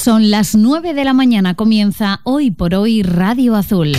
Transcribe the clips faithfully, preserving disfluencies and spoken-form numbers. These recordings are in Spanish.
Son las nueve de la mañana, comienza Hoy por Hoy Radio Azul.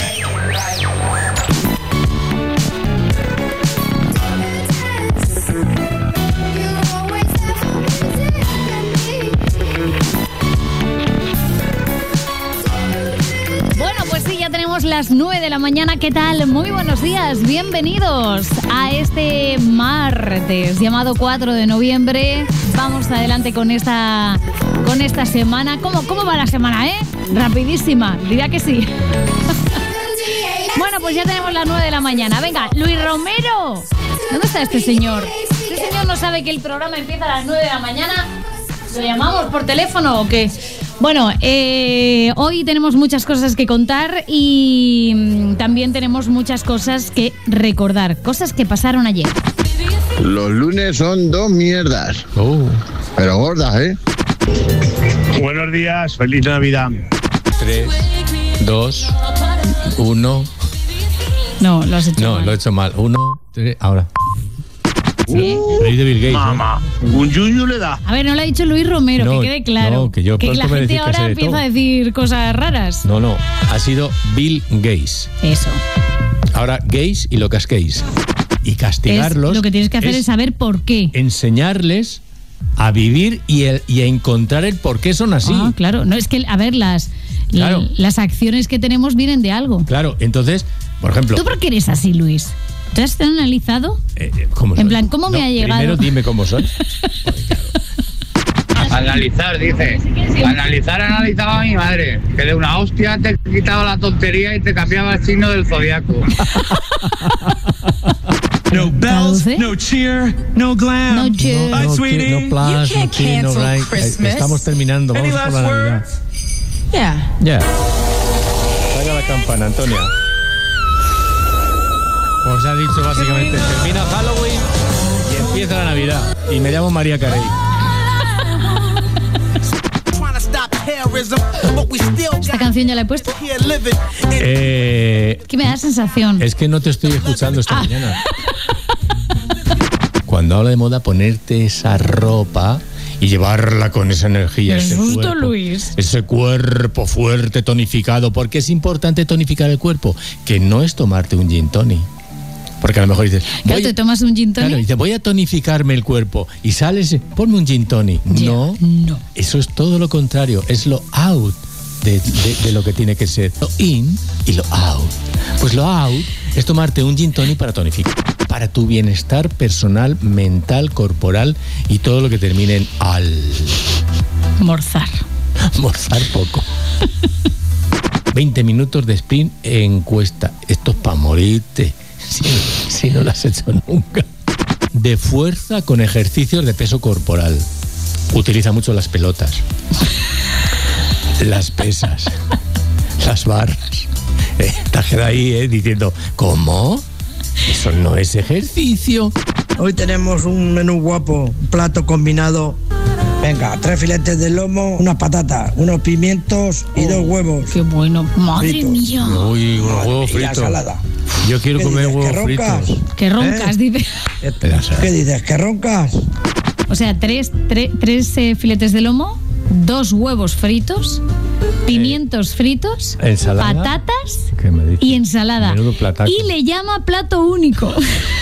Bueno, pues sí, ya tenemos las nueve de la mañana. ¿Qué tal? Muy buenos días, bienvenidos a este martes llamado cuatro de noviembre. Vamos adelante con esta... con esta semana. ¿Cómo, ¿Cómo va la semana, eh? Rapidísima, diría que sí. Bueno, pues ya tenemos las nueve de la mañana. Venga, Luis Romero. ¿Dónde está este señor? ¿Este señor no sabe que el programa empieza a las nueve de la mañana? ¿Lo llamamos por teléfono o qué? Bueno, eh, hoy tenemos muchas cosas que contar y mm, también tenemos muchas cosas que recordar. Cosas que pasaron ayer. Los lunes son dos mierdas. Oh. Pero gordas, ¿eh? Buenos días, feliz Navidad. tres, dos, uno. No, lo has hecho No, mal. lo he hecho mal. uno, tres, ahora. ¿Sí? Rey de Bill Gates. Mamá, un yuyu le da. A ver, no lo ha dicho Luis Romero, No, que quede claro. no, que yo que pronto la me gente decís que ahora sé de empieza todo. a decir cosas raras. No, no. Ha sido Bill Gates. Eso. Ahora Gates y lo casquéis. Y castigarlos. Es, lo que tienes que hacer es, es saber por qué. Enseñarles a vivir y, el, y a encontrar el por qué son así. Ah, claro. No, es que, a ver, las, Claro. l- las acciones que tenemos vienen de algo. Claro, entonces, por ejemplo. ¿Tú por qué eres así, Luis? ¿Te has analizado? Eh, eh, ¿cómo En soy? plan, ¿cómo me No, ha llegado? Primero dime cómo soy. Analizar, dice. Analizar, analizaba a mi madre. Que de una hostia te quitaba la tontería y te cambiaba el signo del zodiaco. No bells, Traduce. no cheer, no glam. No cheer. Hi, no, sweetie. no plus, You no can't cheer, no cancel right. Christmas. Estamos terminando, Any vamos por last la Navidad. words? Yeah. Ya. Traiga la campana, Antonia. Pues ha dicho básicamente, termina Halloween y empieza la Navidad. Y me llamo María Carey. ¿Esta canción ya la he puesto? Eh, Que me da sensación. es que no te estoy escuchando esta Ah. mañana. Cuando habla de moda, ponerte esa ropa y llevarla con esa energía. Qué ese susto, cuerpo, Luis. Ese cuerpo fuerte, tonificado. ¿Por qué es importante tonificar el cuerpo? Que no es tomarte un gin tonic. Porque a lo mejor dices, Claro, voy- te tomas un gin tonic. claro, dices, voy a tonificarme el cuerpo. Y sales, ponme un gin tonic. Ya, No, no. eso es todo lo contrario. Es lo out de, de- de lo que tiene que ser. Lo in y lo out. Pues lo out es tomarte un gin tonic para tonificar. Para tu bienestar personal, mental, corporal y todo lo que termine en al. Morzar. Morzar poco. veinte minutos de sprint encuesta. Esto es para morirte. Si, si no lo has hecho nunca. De fuerza con ejercicios de peso corporal. Utiliza mucho las pelotas, las pesas, las barras. Eh, te has quedado ahí eh, diciendo, ¿cómo? Eso no es ejercicio. Hoy tenemos un menú guapo, un plato combinado. Venga, tres filetes de lomo, unas patatas, unos pimientos y dos huevos. Qué bueno. Madre Fritos. mía. Uy, unos huevos Y la fritos. ensalada. Yo quiero ¿Qué comer dices, huevos que roncas? fritos. Que roncas, ¿Eh? dice. ¿Qué dices? ¿Que roncas? O sea, tres, tre- tres eh, filetes de lomo, dos huevos fritos, pimientos fritos, ¿Ensalada? patatas ¿Qué me dices? y ensalada. Menudo plataco. Y le llama plato único.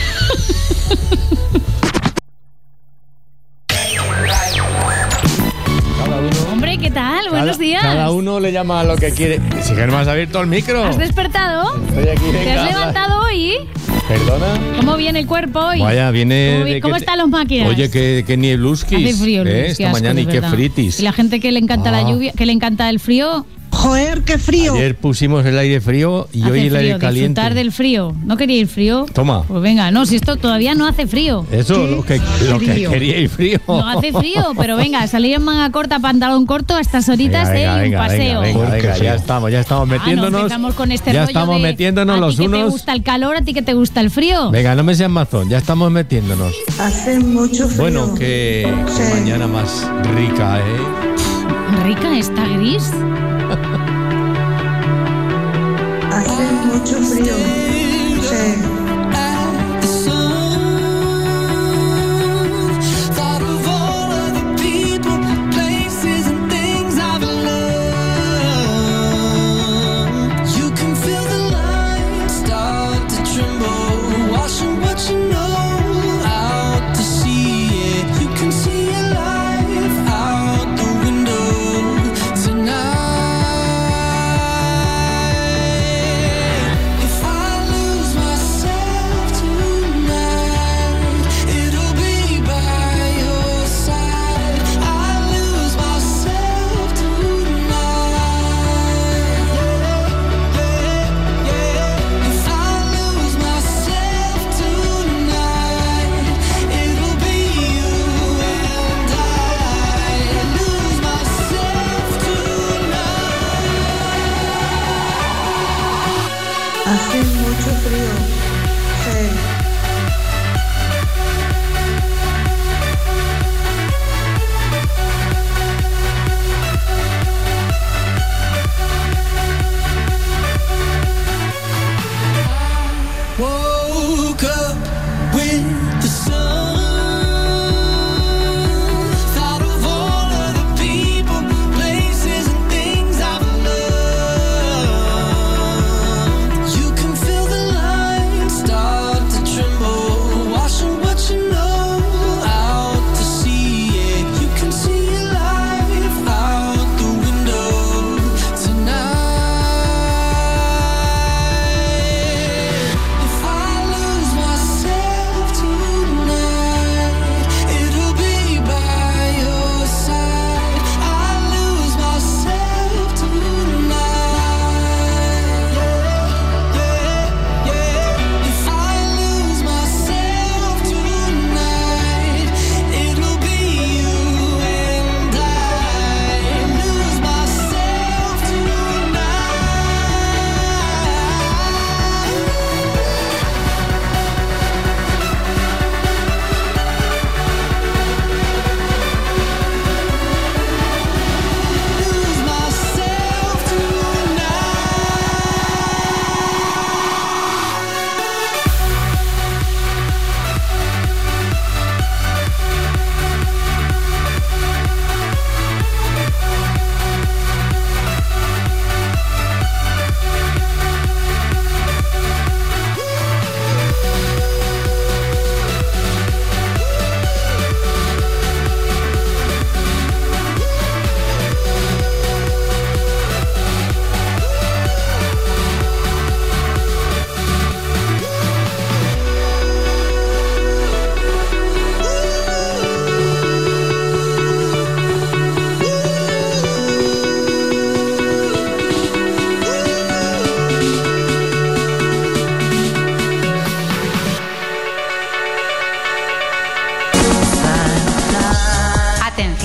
Cada uno, Hombre, ¿qué tal? Buenos cada- días. Cada uno le llama a lo que quiere. Si que no has abierto el micro. ¿Has despertado? Estoy aquí, ¿Te venga, has habla. levantado hoy? ¿Perdona? ¿Cómo viene el cuerpo hoy? Vaya, viene. ¿Cómo, de vi- cómo que te- están las máquinas? Oye, que, que niebluskis. Hace frío, Luis, ¿eh? qué Esta asco, mañana de y qué verdad. fritis. Y la gente que le encanta Ah. la lluvia, que le encanta el frío, Joder, qué frío. Ayer pusimos el aire frío y hace hoy el frío, aire caliente. disfrutar del frío. ¿No quería ir frío? Toma. Pues venga, no, si esto todavía no hace frío. Eso, lo que, lo que frío. quería ir frío. No hace frío, pero venga, salir en manga corta, pantalón corto a estas horitas Venga, de venga, un paseo. venga, venga, venga, ya estamos, ya estamos Ah, no metiéndonos. empezamos con este ya rollo estamos de, metiéndonos ¿a los ti que te unos. gusta el calor, a ti que te gusta el frío? Venga, no me seas mazón, ya estamos metiéndonos. Hace mucho frío. Bueno, qué Sí. mañana más rica, ¿eh? Rica, está gris. Hace mucho frío. Sí. Thought of all of the people, places and things I've learned.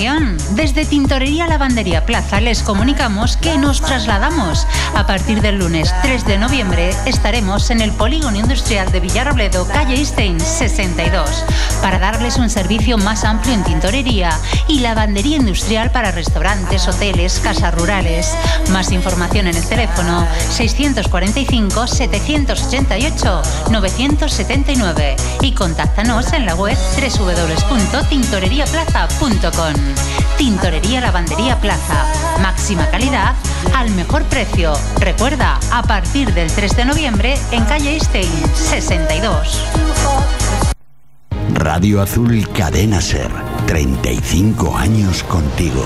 información. Desde Tintorería Lavandería Plaza les comunicamos que nos trasladamos. A partir del lunes tres de noviembre estaremos en el Polígono Industrial de Villarrobledo, calle Einstein sesenta y dos, para darles un servicio más amplio en tintorería y lavandería industrial para restaurantes, hoteles, casas rurales. Más información en el teléfono seiscientos cuarenta y cinco, setecientos ochenta y ocho, novecientos setenta y nueve y contáctanos en la web doble u doble u doble u punto tintorería plaza punto com. Tintorería Lavandería Plaza. Máxima calidad al mejor precio. Recuerda, a partir del tres de noviembre en calle Einstein sesenta y dos. Radio Azul Cadena Ser. treinta y cinco años contigo.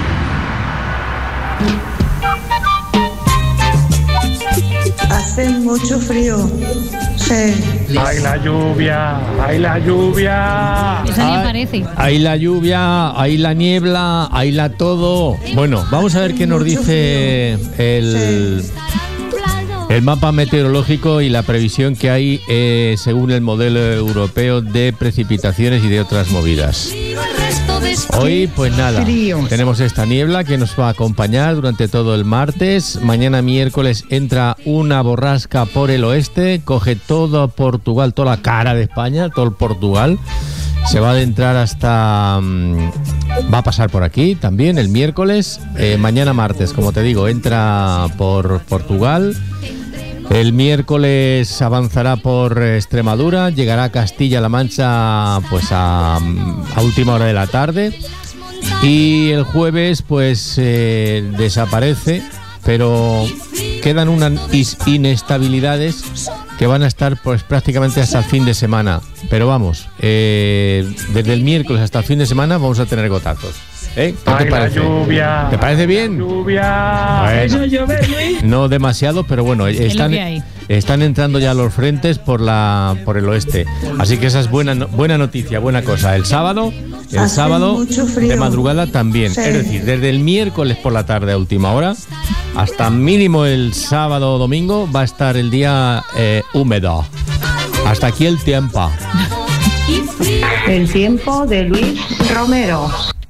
Hace mucho frío. Sí. ¡Ay, la lluvia! ¡Ay, la lluvia! Esa ni parece. Ahí la lluvia, ahí la niebla, ahí la todo. Bueno, vamos a ver qué nos dice el, el mapa meteorológico y la previsión que hay eh, según el modelo europeo de precipitaciones y de otras movidas. Hoy, pues nada, tenemos esta niebla que nos va a acompañar durante todo el martes. Mañana miércoles entra una borrasca por el oeste, coge todo Portugal, toda la cara de España, todo el Portugal. Se va a adentrar hasta... Um, va a pasar por aquí también el miércoles. Eh, mañana martes, como te digo, entra por Portugal. El miércoles avanzará por Extremadura, llegará a Castilla-La Mancha pues a, a última hora de la tarde y el jueves pues eh, desaparece, pero quedan unas inestabilidades que van a estar pues prácticamente hasta el fin de semana. Pero vamos, eh, desde el miércoles hasta el fin de semana vamos a tener gotazos. ¿Eh? ¿Qué te parece? Lluvia, ¿Te parece bien? Lluvia. Bueno, no demasiado, pero bueno, están, están entrando ya los frentes por la por el oeste. Así que esa es buena buena noticia, buena cosa. El sábado, el Hace sábado de madrugada también. Sí. Es decir, desde el miércoles por la tarde a última hora hasta mínimo el sábado o domingo va a estar el día eh, húmedo. Hasta aquí el tiempo. El tiempo de Luis Romero.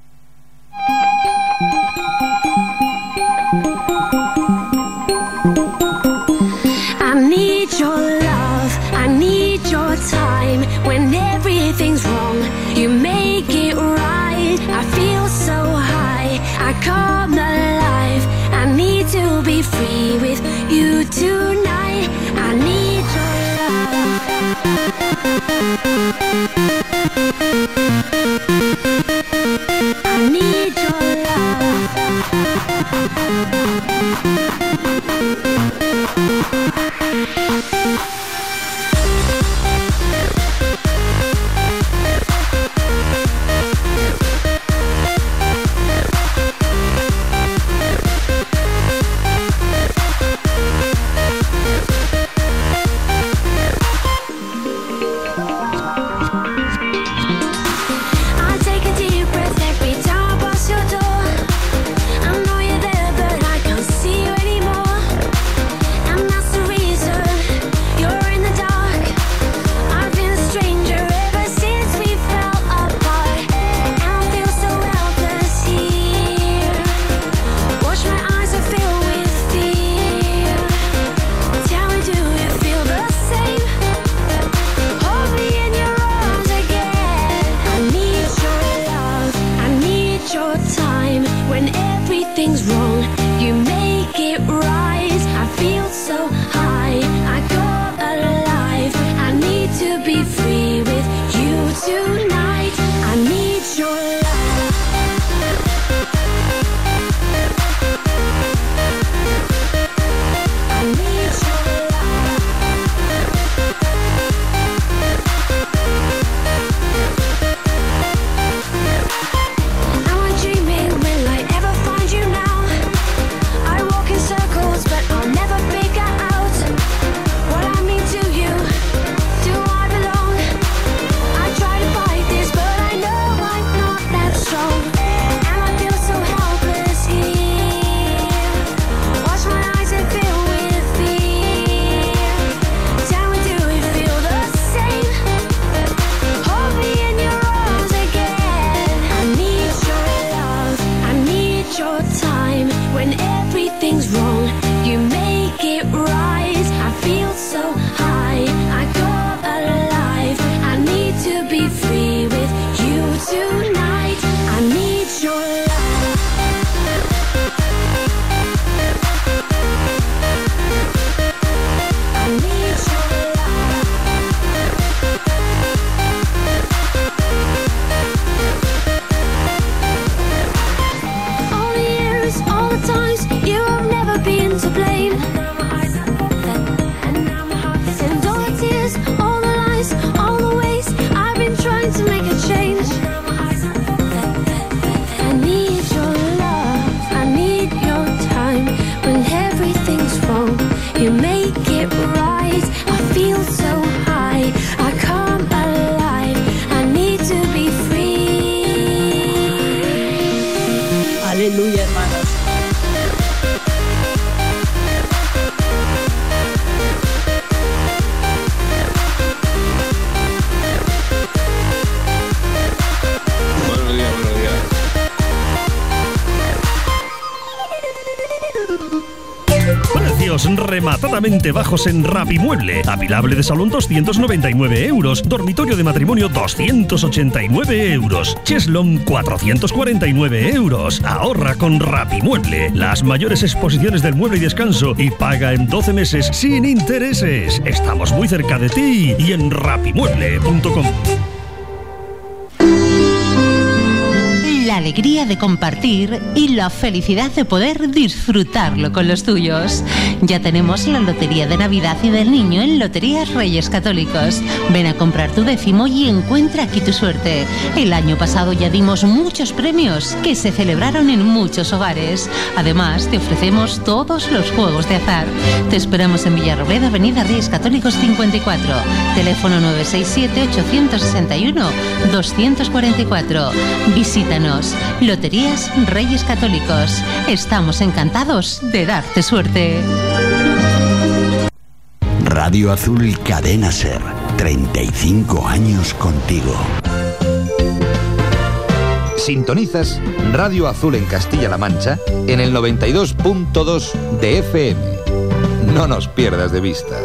When everything's wrong, you make it right. I feel so high, I come alive. I need to be free with you tonight. I need your love. I need your love. precios rematadamente bajos en Rapimueble. Apilable de salón doscientos noventa y nueve euros. Dormitorio de matrimonio doscientos ochenta y nueve euros. Cheslon cuatrocientos cuarenta y nueve euros. Ahorra con Rapimueble. Las mayores exposiciones del mueble y descanso y paga en doce meses sin intereses. Estamos muy cerca de ti y en rapimueble punto com. La alegría de compartir y la felicidad de poder disfrutarlo con los tuyos. Ya tenemos la Lotería de Navidad y del Niño en Loterías Reyes Católicos. Ven a comprar tu décimo y encuentra aquí tu suerte. El año pasado ya dimos muchos premios que se celebraron en muchos hogares. Además, te ofrecemos todos los juegos de azar. Te esperamos en Villarrobledo, Avenida Reyes Católicos cincuenta y cuatro. Teléfono nueve seis siete, ocho seis uno, dos cuatro cuatro. Visítanos. Loterías Reyes Católicos. Estamos encantados de darte suerte. Radio Azul Cadena Ser. treinta y cinco años contigo. Sintonizas Radio Azul en Castilla-La Mancha en el noventa y dos punto dos de F M. No nos pierdas de vista.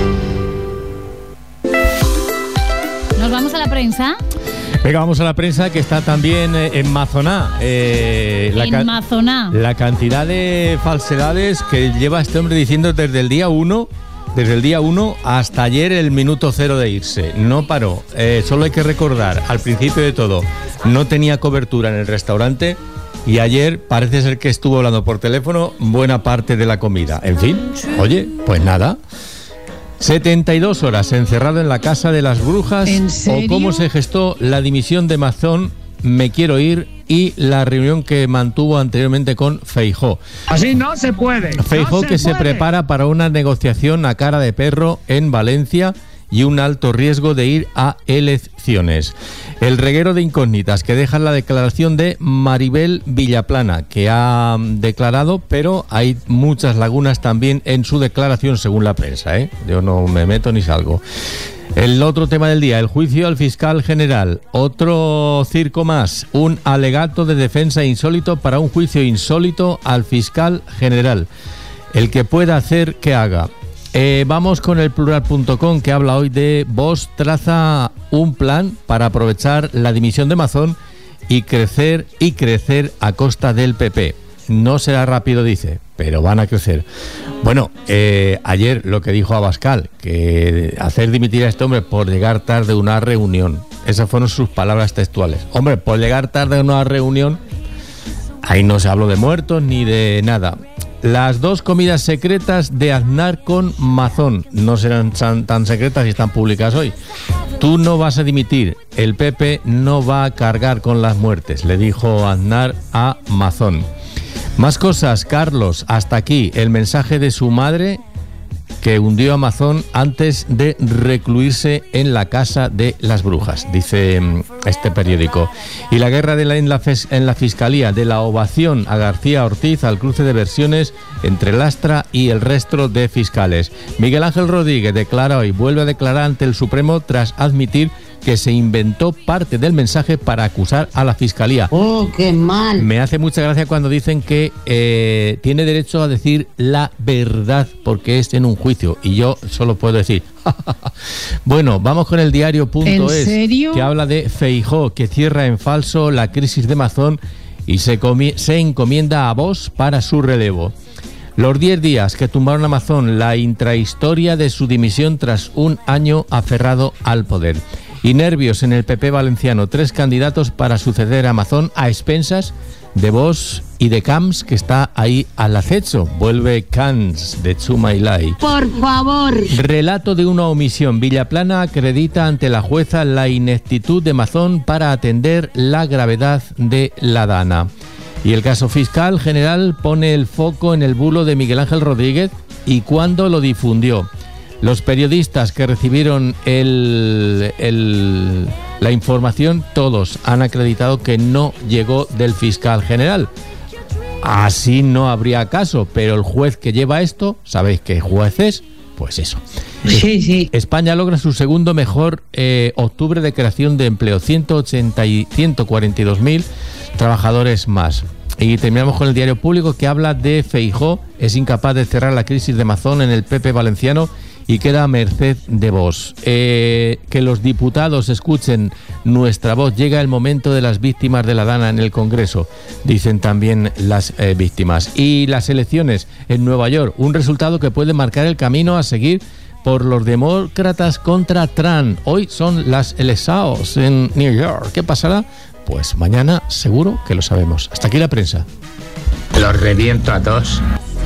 ¿Nos vamos a la prensa? Venga, vamos a la prensa que está también eh, en Mazoná. Eh, la en Mazoná. La cantidad de falsedades que lleva este hombre diciendo desde el día uno, desde el día uno hasta ayer el minuto cero de irse. No paró. Eh, solo hay que recordar, al principio de todo, no tenía cobertura en el restaurante y ayer parece ser que estuvo hablando por teléfono buena parte de la comida. En fin, oye, pues nada. setenta y dos horas encerrado en la casa de las brujas. ¿En serio? O cómo se gestó la dimisión de Mazón, Me Quiero Ir, y la reunión que mantuvo anteriormente con Feijóo. Así no se puede. Feijóo no que se se puede. prepara para una negociación a cara de perro en Valencia y un alto riesgo de ir a elecciones. El reguero de incógnitas que deja la declaración de Maribel Villaplana, que ha declarado, pero hay muchas lagunas también en su declaración según la prensa, ¿eh? Yo no me meto ni salgo. El otro tema del día, el juicio al fiscal general. Otro circo más, un alegato de defensa insólito para un juicio insólito al fiscal general. El que pueda hacer, que haga. Eh, vamos con el plural punto com, que habla hoy de Vox traza un plan para aprovechar la dimisión de Mazón y crecer y crecer a costa del P P. No será rápido, dice, pero van a crecer. Bueno, eh, ayer lo que dijo Abascal, que hacer dimitir a este hombre por llegar tarde a una reunión. Esas fueron sus palabras textuales. Hombre, por llegar tarde a una reunión, ahí no se habló de muertos ni de nada. Las dos comidas secretas de Aznar con Mazón no serán tan, tan secretas y están publicadas hoy. Tú no vas a dimitir, el P P no va a cargar con las muertes, le dijo Aznar a Mazón. Más cosas, Carlos, hasta aquí el mensaje de su madre que hundió a Mazón antes de recluirse en la casa de las brujas, dice este periódico. Y la guerra de la, en, la fes, en la Fiscalía, de la ovación a García Ortiz al cruce de versiones entre Lastra y el resto de fiscales. Miguel Ángel Rodríguez declara hoy, vuelve a declarar ante el Supremo tras admitir que se inventó parte del mensaje para acusar a la Fiscalía. ¡Oh, qué mal! Me hace mucha gracia cuando dicen que eh, tiene derecho a decir la verdad porque es en un juicio, y yo solo puedo decir bueno, vamos con el diario punto es, que habla de Feijóo, que cierra en falso la crisis de Mazón y se, se encomienda a Vox para su relevo. Los diez días que tumbaron a Mazón, la intrahistoria de su dimisión tras un año aferrado al poder. Y nervios en el P P valenciano, tres candidatos para suceder a Mazón a expensas de Vox y de Camps, que está ahí al acecho. Vuelve Camps de Chumailay. Por favor. Relato de una omisión. Villaplana acredita ante la jueza la ineptitud de Mazón para atender la gravedad de la dana. Y el caso fiscal general pone el foco en el bulo de Miguel Ángel Rodríguez y cuándo lo difundió. Los periodistas que recibieron el, el, la información, todos han acreditado que no llegó del fiscal general. Así no habría caso, pero el juez que lleva esto, ¿sabéis qué juez es? Pues eso. Sí, sí. España logra su segundo mejor eh, octubre de creación de empleo, ciento ochenta y ciento cuarenta y dos mil trabajadores más. Y terminamos con el Diario Público, que habla de Feijóo, es incapaz de cerrar la crisis de Mazón en el P P valenciano y queda a merced de Vox. Eh, que los diputados escuchen nuestra voz. Llega el momento de las víctimas de la Dana en el Congreso, dicen también las eh, víctimas. Y las elecciones en Nueva York, un resultado que puede marcar el camino a seguir por los demócratas contra Trump. Hoy son las elecciones en New York. ¿Qué pasará? Pues mañana seguro que lo sabemos. Hasta aquí la prensa. Los reviento a todos.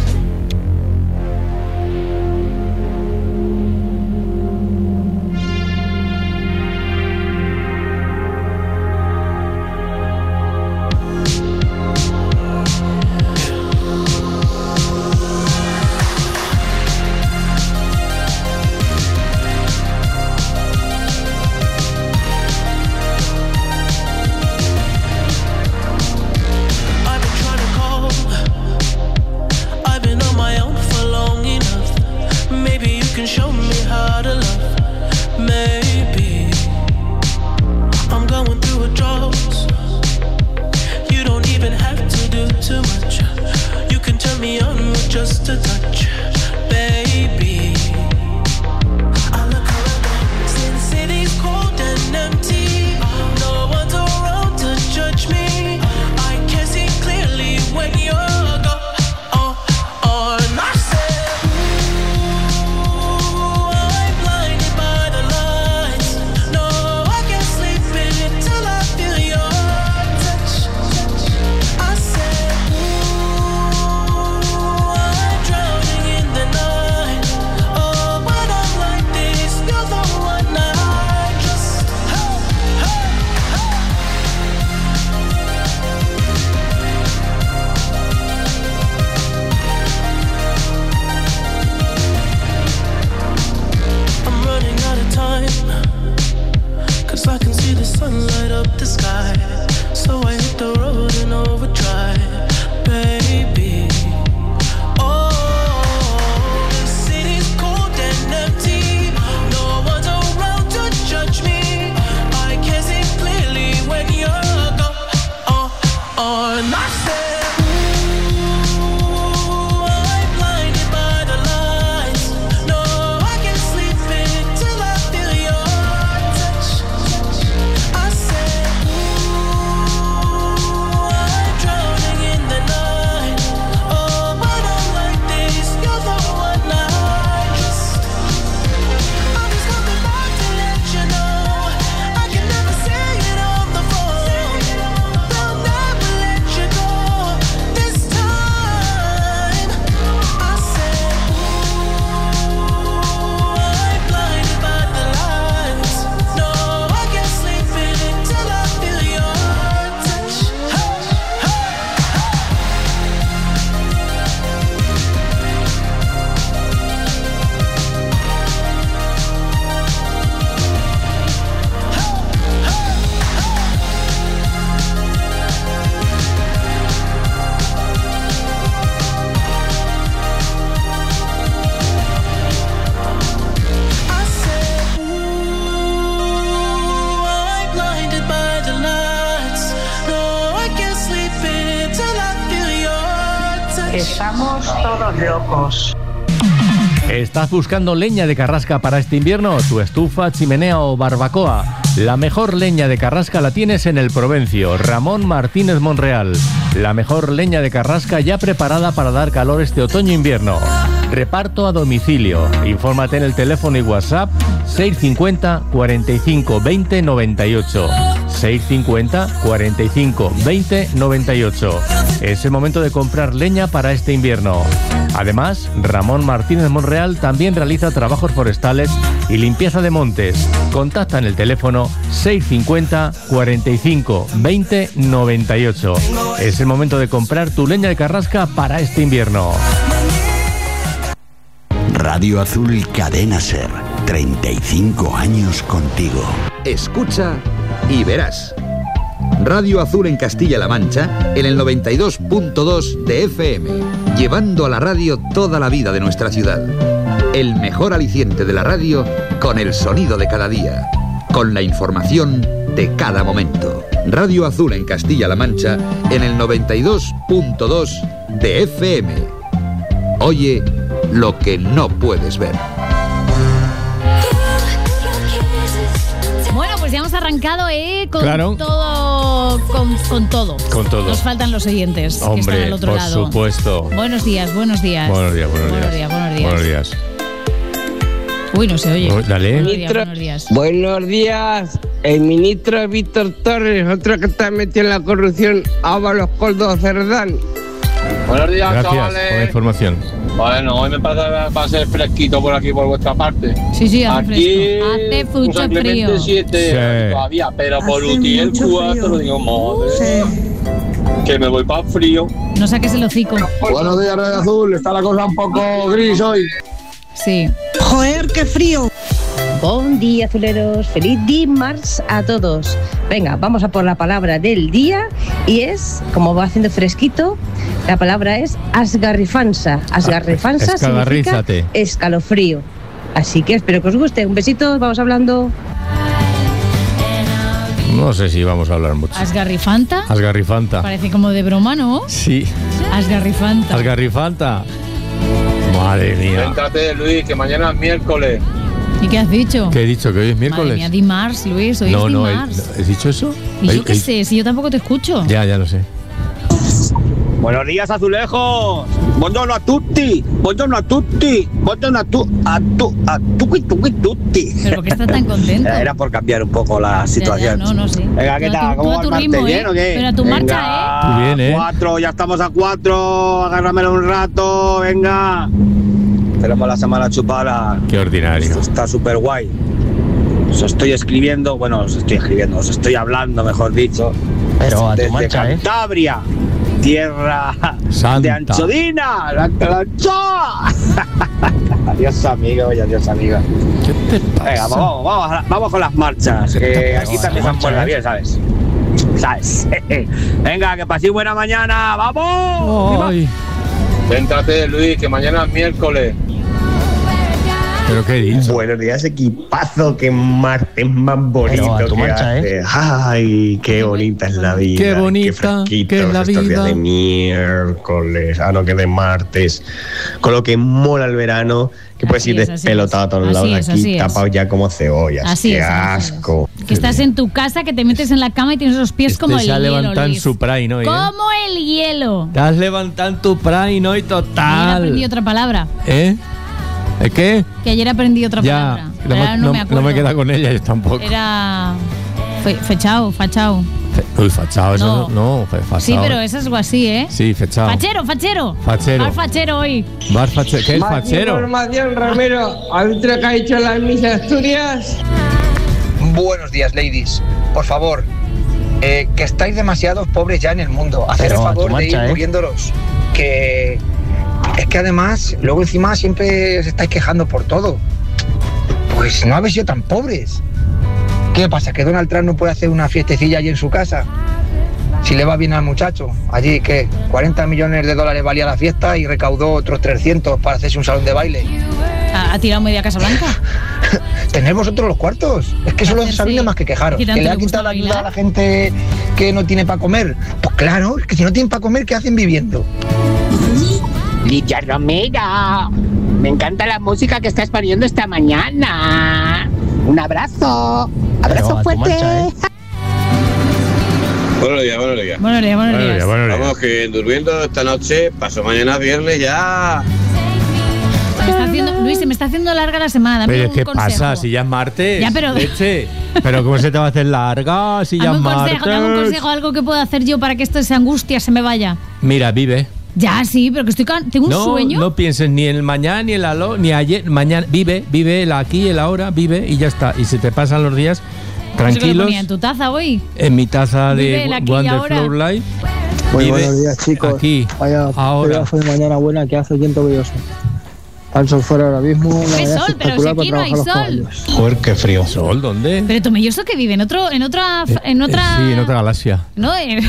Estamos todos locos. ¿Estás buscando leña de carrasca para este invierno? ¿Tu estufa, chimenea o barbacoa? La mejor leña de carrasca la tienes en el Provencio. Ramón Martínez Monreal. La mejor leña de carrasca ya preparada para dar calor este otoño-invierno. Reparto a domicilio. Infórmate en el teléfono y WhatsApp seiscientos cincuenta, cuarenta y cinco, veinte, noventa y ocho. seiscientos cincuenta, cuarenta y cinco, veinte, noventa y ocho. Es el momento de comprar leña para este invierno. Además, Ramón Martínez Monreal también realiza trabajos forestales y limpieza de montes. Contacta en el teléfono seiscientos cincuenta, cuarenta y cinco, veinte, noventa y ocho. Es el momento de comprar tu leña de carrasca para este invierno. Radio Azul Cadena Ser. treinta y cinco años contigo. Escucha y verás. Radio Azul en Castilla-La Mancha en el noventa y dos punto dos de F M, llevando a la radio toda la vida de nuestra ciudad. El mejor aliciente de la radio con el sonido de cada día, con la información de cada momento. Radio Azul en Castilla-La Mancha en el noventa y dos punto dos de F M. Oye lo que no puedes ver. Bueno, pues ya hemos arrancado, ¿eh? Con Claro. todo. Con, con todo. Con todo. Nos faltan los oyentes que están Hombre, al otro por lado. supuesto. Buenos días, buenos días. Buenos días, buenos días. Buenos días, buenos días. Buenos días. Uy, no se oye. Oh, dale. Buenos días, Ministro, buenos días. buenos días. El ministro Víctor Torres, otro que está metido en la corrupción, Ábalos Coldo Cerdán. Buenos días, Gracias chavales. por la información. Bueno, hoy me pasa va a ser fresquito por aquí, por vuestra parte. Sí, sí, hace Aquí, fresco. Hace un mucho San Clemente frío. siete Sí. todavía, pero por Hace Uti el mucho cuatro, frío. digo, madre, que me voy para el frío. No saques el hocico. Buenos días, Radio Azul. Está la cosa un poco gris hoy. Sí. Joder, qué frío. Buen día, azuleros. Feliz dimarts a todos. Venga, vamos a por la palabra del día y es, como va haciendo fresquito, la palabra es asgarrifanza. Asgarrifanza significa Escagarrízate. escalofrío. Así que espero que os guste. Un besito, vamos hablando. No sé si vamos a hablar mucho. Asgarrifanta. Asgarrifanta. Parece como de broma, ¿no? Sí. Asgarrifanta. Asgarrifanta. Madre mía. Céntrate, Luis, que mañana es miércoles. ¿Y qué has dicho? ¿Qué he dicho? ¿Que hoy es Madre miércoles? mía, di Mars, Luis. Hoy no, es no, di he, Mars. ¿he dicho eso? ¿Y He- yo qué he- sé? Si yo tampoco te escucho. Ya, ya lo sé. Buenos días, azulejos. Buongiorno a tutti. Buongiorno a tutti. Buongiorno a tu, a tu, a tuqui, tuqui, tutti. ¿Pero por qué estás tan contento? Era por cambiar un poco la situación. Ya, ya, no, no, sí. Venga, ¿qué Tú a tal? tu- ¿Cómo tú a va tu el martes? ritmo, ¿Bien ¿eh? o qué? Pero a tu Venga, marcha, Tú bien, ¿eh? Cuatro, ya estamos a cuatro. Agárramelo un rato, venga. Tenemos la semana chupada. Qué ordinario. Esto está súper guay. Os estoy escribiendo, bueno, os estoy escribiendo, os estoy hablando, mejor dicho. Pero a tu desde marcha, ¿eh? Cantabria, tierra Santa. de Anchodina, la la Anchoa. Adiós, amigo, y adiós, amiga. ¿Qué te pasa? Venga, vamos, vamos, a- vamos con las marchas, que aquí también se han puesto bien, ¿sabes? ¿Sabes? Venga, que paséis buena mañana, ¡vamos! Ay, Céntrate, Luis, que mañana es miércoles. ¿pero qué he dicho? Buenos días, equipazo. Qué martes más bonito Pero a tu que marcha, hace. Ay, qué bonita es la vida. Qué bonita fresquito que es la estos días vida. de miércoles. Ah, no, que de martes. Con lo que mola el verano, que puedes Así ir es, así despelotado a todos es. lados Así es, aquí, así es. tapado ya como cebollas. Así qué es, así es. asco. Que estás en tu casa, que te metes en la cama y tienes los pies Este como el se ha hielo, levantado en Luis. su prime hoy, ¿eh? Como el hielo. Te has levantado en tu prime hoy Ayer aprendí total. otra palabra. ¿Eh? ¿Es qué? Que ayer aprendí otra Ya. palabra. No, Ahora me- no, no- me acuerdo. no me queda con ella, yo tampoco. Era fe- fechao, fachao. Fe- Uy, fachado, eso No. no. No, fe- fachado. Sí, pero es algo así, ¿eh? Sí, fechado. Fachero, fachero. Fachero. Al fachero hoy. Bar fache- ¿Qué es Más fachero? información, Ramiro. ¿Has visto lo que ha dicho la Miss Asturias? Buenos días, ladies. Por favor, eh, que estáis demasiados pobres ya en el mundo. Haced el Pero a tu favor de ir marcha, ¿eh? muriéndolos. Que es que además, luego encima siempre os estáis quejando por todo. Pues no habéis sido tan pobres. ¿Qué pasa? ¿Que Donald Trump no puede hacer una fiestecilla allí en su casa? Si le va bien al muchacho. Allí, ¿qué? cuarenta millones de dólares valía la fiesta y recaudó otros trescientos para hacerse un salón de baile. ¿Ha, ha tirado media Casa Blanca? Tener vosotros los cuartos. Es que solo Hacerse- sabéis de más que quejaros. ¿Qué Que tanto le ha le gusta quitado la ayuda bailar? a la gente que no tiene para comer. Pues claro, es que si no tienen para comer, ¿qué hacen viviendo? Lidia Romero, me encanta la música que estás poniendo esta mañana. Un abrazo, abrazo a tu fuerte. marcha, ¿eh? Buenos días, buenos días. Buenos días, buenos días. buenos días. Vamos, que durmiendo esta noche, pasó mañana viernes ya. Se me está haciendo- Luis, se me está haciendo larga la semana. Dame Pero un ¿qué consejo. pasa? Si ya es martes. Ya, pero- Leche. Pero ¿cómo se te va a hacer larga si ya Dame es un martes? consejo, dame un consejo, algo que pueda hacer yo para que esto, esa angustia se me vaya. Mira, vive. Ya, sí, pero que estoy can- tengo un no, sueño. no pienses ni en el mañana, ni en la lo, ni ayer. Mañana, vive, vive el aquí, el ahora, vive y ya está. Y se te pasan los días Eso que lo tranquilos. ponía en tu taza hoy. En mi taza Vive de el aquí y Wonder ahora. Flow Live. Muy Vive buenos días, chicos. Aquí, Vaya ahora. pedazo de mañana buena que hace viento brilloso. Está el sol fuera ahora mismo. Una ¿Qué mañana sol? Pero si espectacular aquí para no hay trabajar los sol. caballos. Joder, qué frío. ¿Sol? ¿Dónde? Pero Tomelloso que vive en otro, en otra, en otra, Eh, sí, en otra galaxia. no, en,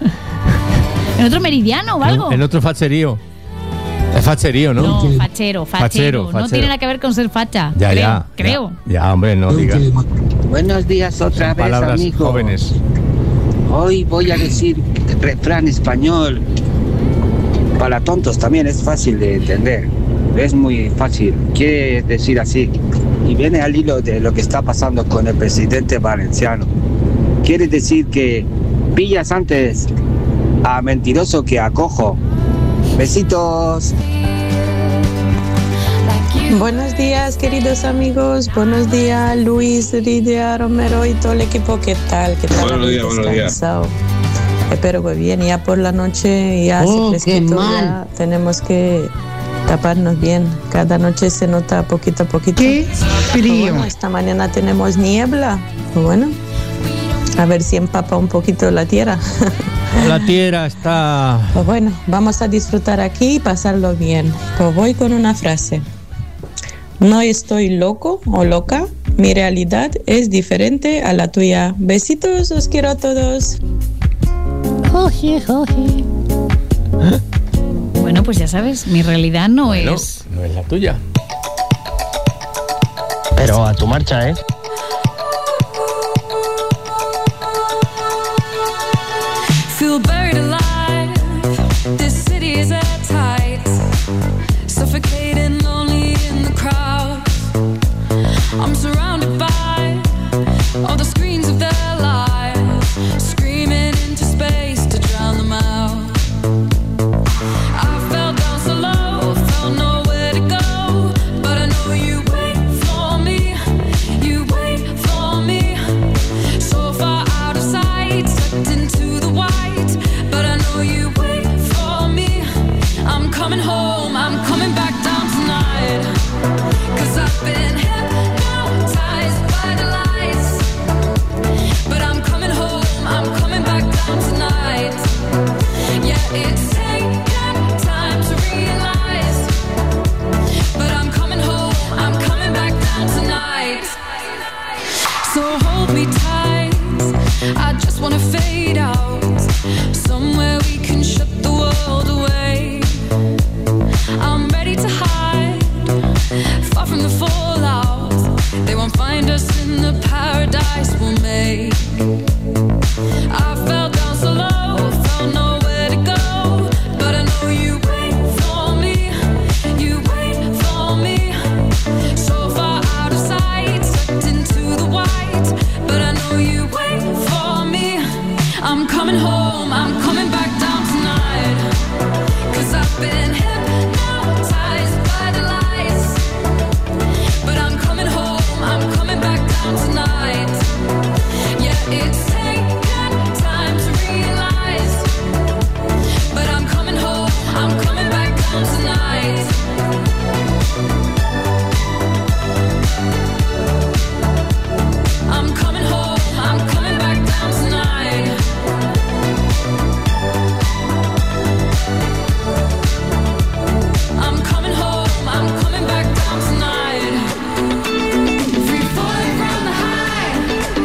en otro meridiano o algo. En, en otro facherío. Es facherío, ¿no? No, fachero, fachero, Fachero, No fachero. tiene nada que ver con ser facha. Ya, creo, ya. creo. Ya, ya, hombre, no digas. Buenos días otra Son vez, palabras amigo. jóvenes. Hoy voy a decir refrán español. Para tontos también es fácil de entender. Es muy fácil. Quiere decir así. Y viene al hilo de lo que está pasando con el presidente valenciano. Quiere decir que pillas antes a mentiroso que a cojo. Besitos. Buenos días, queridos amigos. Buenos días, Luis, Lidia, Romero y todo el equipo. ¿Qué tal? ¿Qué tal? Buenos días, buenos días. Espero que bien. Ya por la noche ya Oh, hace fresquito. Ya tenemos que taparnos bien. Cada noche se nota poquito a poquito. ¡Qué frío! Bueno, esta mañana tenemos niebla. Bueno, a ver si empapa un poquito la tierra. La tierra está... Pues bueno, vamos a disfrutar aquí y pasarlo bien. Pues voy con una frase. No estoy loco o loca. Mi realidad es diferente a la tuya. Besitos, os quiero a todos. Jorge, Jorge. Bueno, pues ya sabes, mi realidad no Bueno, es... no es la tuya. Pero a tu marcha, ¿eh? Feel buried alive. This city is at tight. Suffocating, lonely in the crowd. I'm surrounded by all the screens of their lives, screaming into space to drown them out. I fell down so low, felt nowhere to go, but I know you wait for me. You wait for me. So far out of sight, sucked into the white, but I know you wait for me. I'm coming home, I'm coming back down tonight, 'cause I've been hypnotized by the lights. But I'm coming home, I'm coming back down tonight. Yeah, it's taken time to realize, but I'm coming home, I'm coming back down tonight. So hold me tight, I just wanna fade out, somewhere we can shut the world away. I'm ready to hide, far from the fallout. They won't find us in the paradise we'll make. I fell down so low, felt nowhere to go, but I know you wait for me. You wait for me. So far out of sight, sucked into the white, but I know you wait for me. I'm coming home, I'm coming back down tonight, 'cause I've been hypnotized by the lights. But I'm coming home, I'm coming back down tonight. Yeah, it's taken time to realize, but I'm coming home, I'm coming back down tonight. I'm coming home, I'm coming back down tonight. I'm coming home, I'm coming back down tonight. Free falling from the high,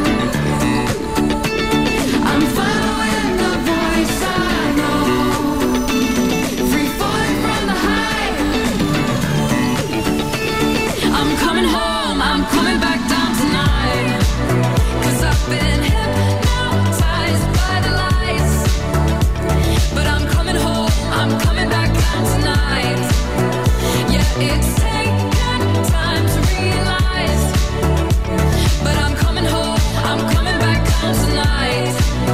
I'm following the voice I know. Free falling from the high, I'm coming home, I'm coming back down tonight, 'cause I've been hypnotized by the lights. But I'm coming home, I'm coming back down tonight. Yeah, it's taken time to realize, but I'm coming home, I'm coming back down tonight.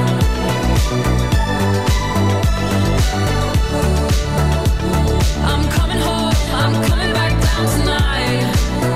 I'm coming home, I'm coming back down tonight.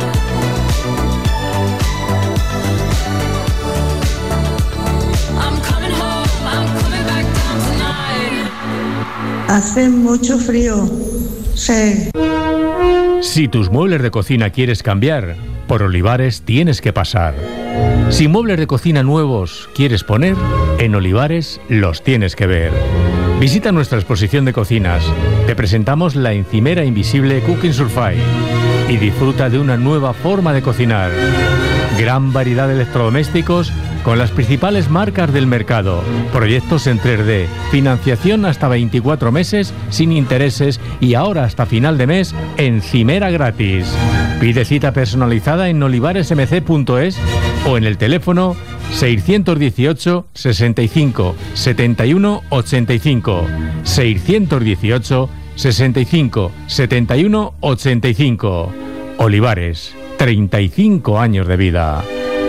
I'm coming home, I'm coming back down tonight. Hace mucho frío. Sí. Si tus muebles de cocina quieres cambiar, por Olivares tienes que pasar. Si muebles de cocina nuevos quieres poner, en Olivares los tienes que ver. Visita nuestra exposición de cocinas. Te presentamos la encimera invisible Cooking Survive y disfruta de una nueva forma de cocinar. Gran variedad de electrodomésticos con las principales marcas del mercado. Proyectos en tres D, financiación hasta veinticuatro meses sin intereses y ahora hasta final de mes encimera gratis. Pide cita personalizada en olivares m c punto es o en el teléfono seiscientos dieciocho, sesenta y cinco, setenta y uno, ochenta y cinco. seiscientos dieciocho, sesenta y cinco, setenta y uno, ochenta y cinco. Olivares, treinta y cinco años de vida.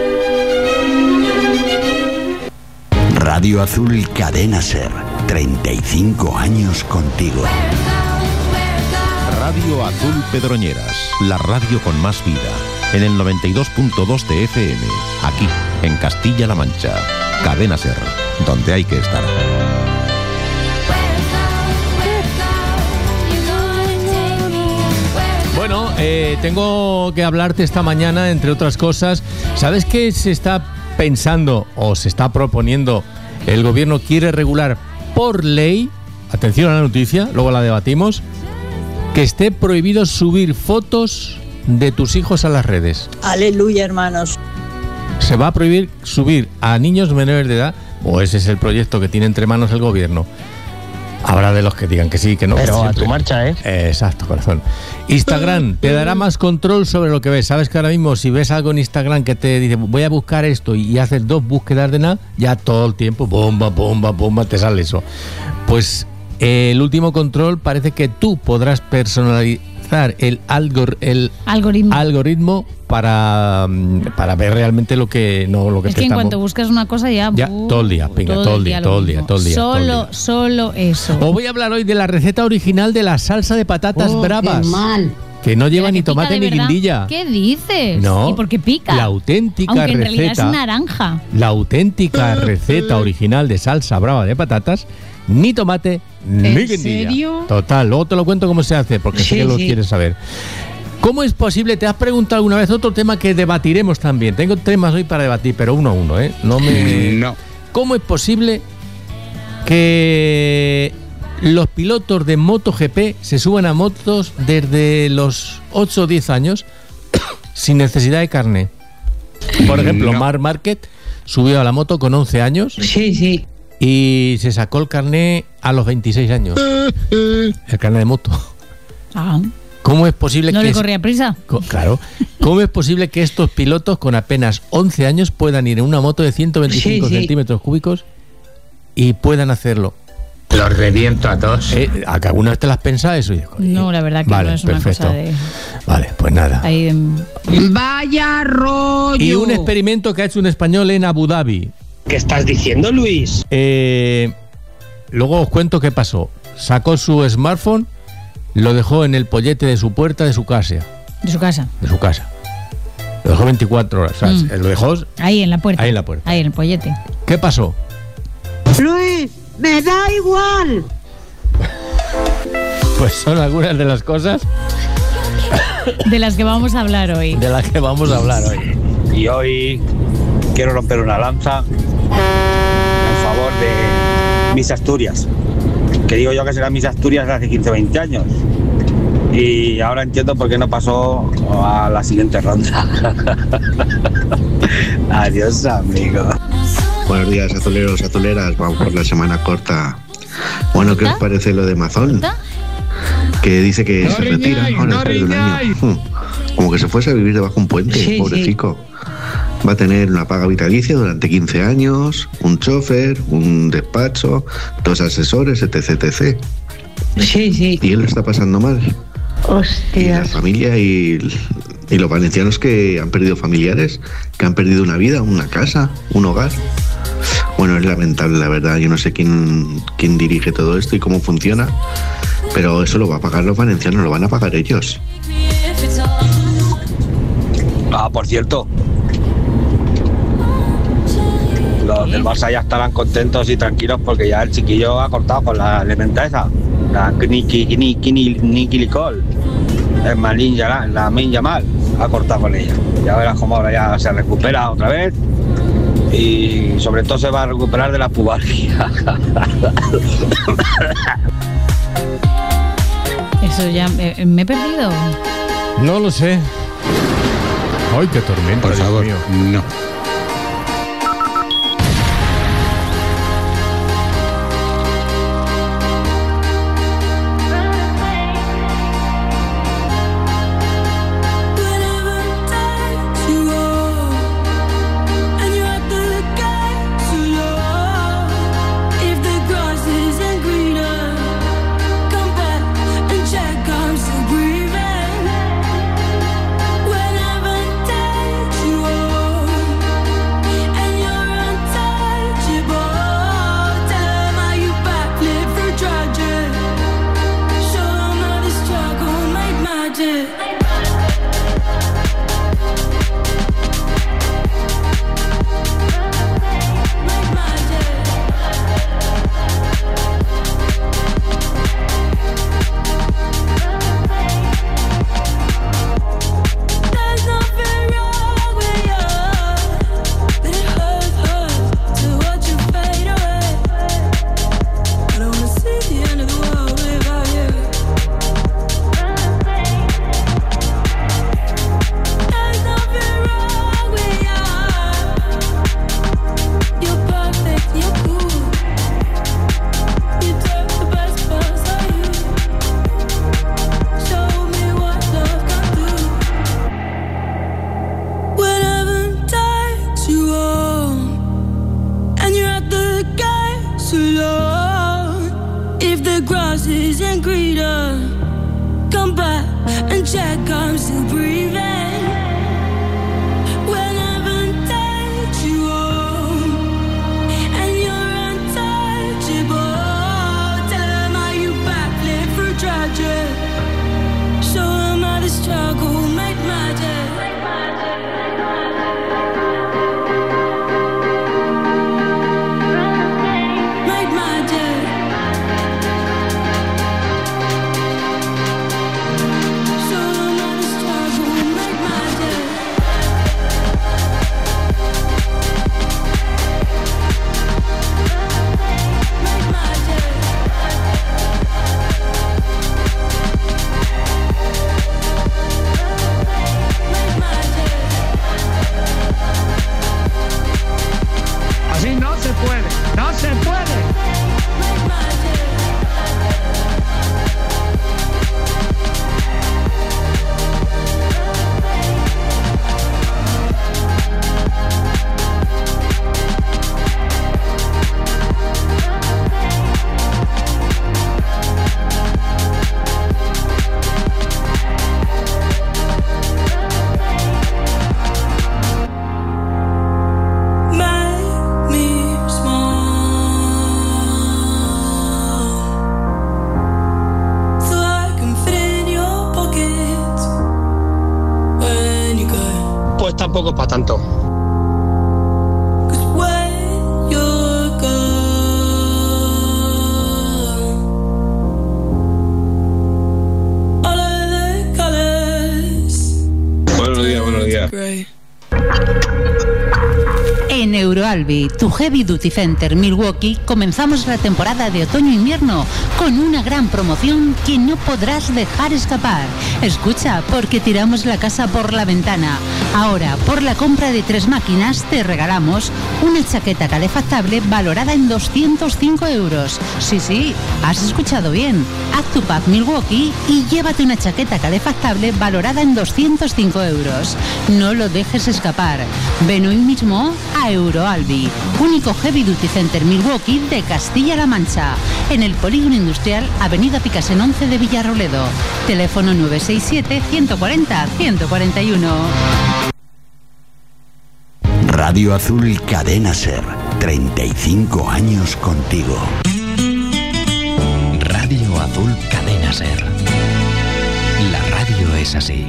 Radio Azul Cadena Ser, treinta y cinco años contigo. Radio Azul Pedroñeras, la radio con más vida, en el noventa y dos punto dos de F M, aquí, en Castilla-La Mancha. Cadena Ser, donde hay que estar. Bueno, eh, tengo que hablarte esta mañana, entre otras cosas. ¿Sabes qué se está pensando o se está proponiendo? El gobierno quiere regular por ley, atención a la noticia, luego la debatimos, que esté prohibido subir fotos de tus hijos a las redes. Aleluya, hermanos. Se va a prohibir subir a niños menores de edad, o ese es el proyecto que tiene entre manos el gobierno. Habrá de los que digan que sí, que no. Pero que a tu marcha, ¿eh? Exacto, corazón. Instagram te dará más control sobre lo que ves. Sabes que ahora mismo si ves algo en Instagram que te dice voy a buscar esto y haces dos búsquedas de nada, ya todo el tiempo, bomba, bomba, bomba, te sale eso. Pues eh, el último control parece que tú podrás personalizar el, algor, el algoritmo, algoritmo para, para ver realmente lo que no lo que es te que en estamos... cuanto buscas una cosa ya, ya uh, todo el día, venga, todo, todo el día, todo el día, todo el día, solo, todo el día. solo eso. Os voy a hablar hoy de la receta original de la salsa de patatas oh, bravas. Qué mal. Que no lleva ni pica tomate ni guindilla. ¿Qué dices? No. ¿Y por qué pica? La auténtica Aunque en receta. realidad es naranja. La auténtica receta original de salsa brava de patatas, ni tomate ni guindilla. ¿En serio? Total, luego te lo cuento cómo se hace, porque sí, sé que lo sí. quieres saber. ¿Cómo es posible? ¿Te has preguntado alguna vez otro tema que debatiremos también? Tengo temas hoy para debatir, pero uno a uno, ¿eh? No me... No. ¿Cómo es posible que los pilotos de MotoGP se suban a motos desde los ocho o diez años sin necesidad de carné? Por ejemplo, no. Marc Márquez subió a la moto con once años. Sí, sí. Y se sacó el carné a los veintiséis años. El carné de moto. Ah. ¿Cómo es posible ¿No que... le corría prisa? Claro. ¿Cómo es posible que estos pilotos con apenas once años puedan ir en una moto de ciento veinticinco sí, sí. centímetros cúbicos y puedan hacerlo? Los reviento a todos. Eh, ¿A que alguna vez te las has pensado eso? No, la verdad que vale, no es perfecto. una cosa de... Vale, pues nada. Ahí de... Vaya rollo. Y un experimento que ha hecho un español en Abu Dhabi. ¿Qué estás diciendo, Luis? Eh, luego os cuento qué pasó. Sacó su smartphone, lo dejó en el pollete de su puerta de su casa. ¿De su casa? De su casa. Lo dejó veinticuatro horas. ¿Sabes? Mm. Lo dejó... Ahí en la puerta. Ahí en la puerta. Ahí en el pollete. ¿Qué pasó? Luis, me da igual. Pues son algunas de las cosas de las que vamos a hablar hoy. De las que vamos a hablar hoy. Y hoy quiero romper una lanza en favor de Miss Asturias. Que digo yo que será Miss Asturias de hace quince o veinte años. Y ahora entiendo por qué no pasó a la siguiente ronda. Adiós, amigo. Buenos días, azuleros, azuleras. Vamos por la semana corta. Bueno, ¿qué os parece lo de Mazón? Que dice que no se riñáis, retira ahora no después de un año. Como que se fuese a vivir debajo de un puente, sí, pobrecico. Sí. Va a tener una paga vitalicia durante quince años, un chofer, un despacho, dos asesores, etc, etcétera. Sí, sí. Y él lo está pasando mal. Hostia. Y la familia y, y los valencianos que han perdido familiares, que han perdido una vida, una casa, un hogar. Bueno, es lamentable, la verdad. Yo no sé quién, quién dirige todo esto y cómo funciona, pero eso lo va a pagar los valencianos, lo van a pagar ellos. Ah, por cierto, los del Barça ya estarán contentos y tranquilos porque ya el chiquillo ha cortado con la elementa esa, la Niki Niki Niki Nicole, el Malin Yamal, la Min Yamal, ha cortado con ella. Ya verás cómo ahora ya se recupera otra vez. Y sobre todo se va a recuperar de la pubalgia. Eso ya... Eh, ¿me he perdido? No lo sé. ¡Ay, qué tormenta! Por favor, mío. No. the grass isn't greener. Come back and check I'm still breathing. When I haven't touched you all, and you're untouchable. Tell them how you backlit through tragic. Show them how the struggle make magic. Make magic. Show them how the struggle make magic. Make magic. Así no se puede, no se puede. Make me smile, so I can fit in your pocket when you go. Pues tampoco es para tanto. 'Cause when you're gone, all of the colors Buenos días, buenos días. gray. En Euroalbi, tu Heavy Duty Center Milwaukee, comenzamos la temporada de otoño-invierno con una gran promoción que no podrás dejar escapar. Escucha, porque tiramos la casa por la ventana. Ahora, por la compra de tres máquinas, te regalamos una chaqueta calefactable valorada en doscientos cinco euros. Sí, sí, has escuchado bien. Haz tu pack Milwaukee y llévate una chaqueta calefactable valorada en doscientos cinco euros. No lo dejes escapar. Ven hoy mismo a Euroalbi, único Heavy Duty Center Milwaukee de Castilla-La Mancha, en el Polígono Industrial Avenida Picasen once de Villarroledo. Teléfono nueve seis siete, uno cuatro cero, uno cuatro uno. Radio Azul Cadena Ser, treinta y cinco años contigo. Radio Azul Cadena Ser. La radio es así.